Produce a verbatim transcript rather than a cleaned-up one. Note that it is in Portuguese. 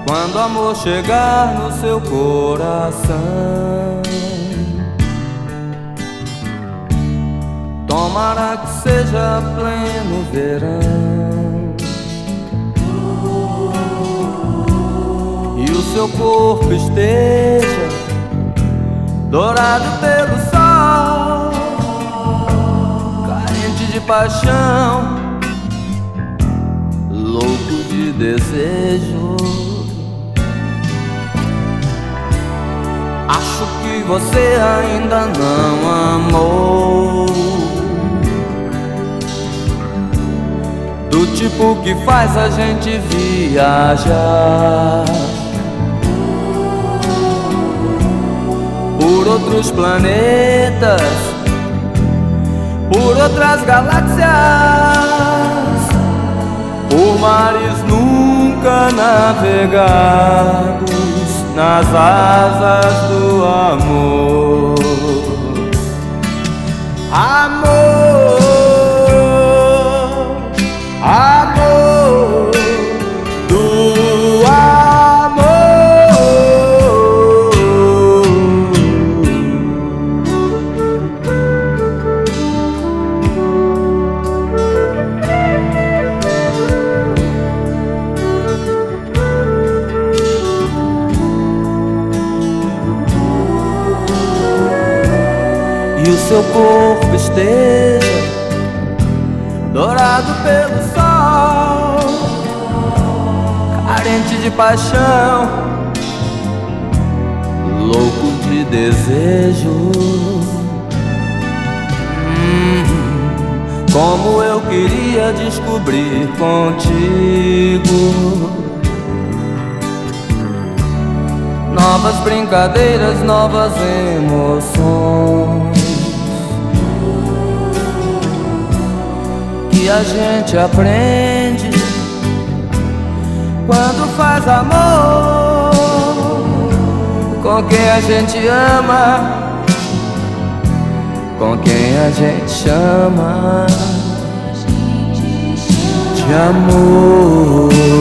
Quando o amor chegar no seu coração, tomara que seja pleno verão e o seu corpo esteja dourado pelo sol, carente de paixão, louco de desejo. Acho que você ainda não amou, do tipo que faz a gente viajar por outros planetas, por outras galáxias, por mares nunca navegados, nas asas do amor. Amor, amor, do amor. E o seu corpo esteja dourado pelo sol, carente de paixão, louco de desejo. hum, Como eu queria descobrir contigo novas brincadeiras, novas emoções que a gente aprende quando faz amor com quem a gente ama, com quem a gente chama de amor.